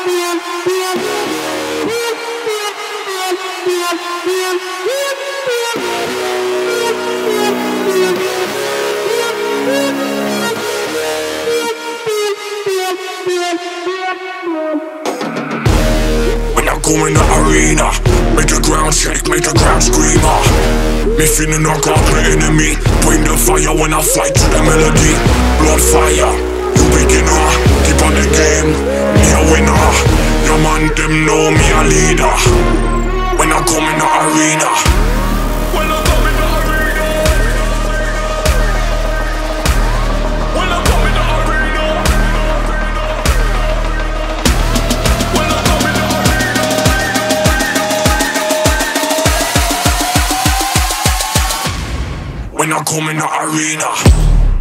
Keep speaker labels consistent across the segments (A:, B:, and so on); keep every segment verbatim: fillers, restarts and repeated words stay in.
A: When I go in the arena, make the ground shake, make the ground scream. ah. Me feeling no God, the enemy. Bring the fire when I fight to the melody. Blood fire, you beginner. Keep on the game, me a winner. Your man them know me a leader. When I come in the arena, when I come in the arena, when I come in the arena, when I come in the arena, when I come in the arena.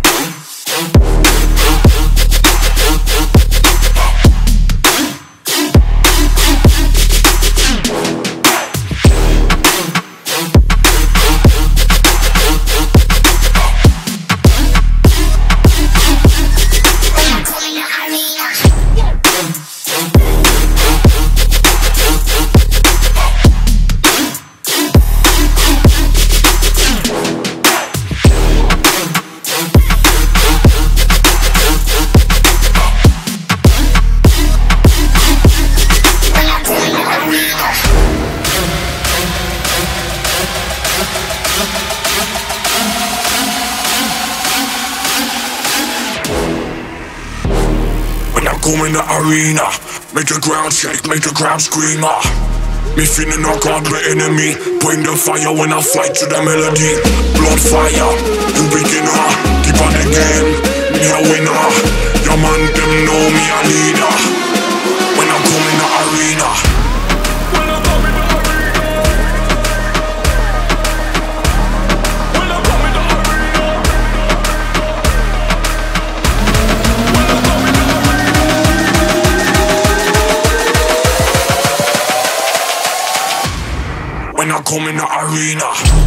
A: Come in the arena, make the ground shake, make the ground scream. ah. Me feeling no God, the enemy. Bring the fire when I fight to the melody. Blood fire, you beginner. Keep on the game, me a winner. Your man them know me a leader. When I come in the arena, when I come in the arena, when I come in the arena, when I come in the arena. When I come in the arena.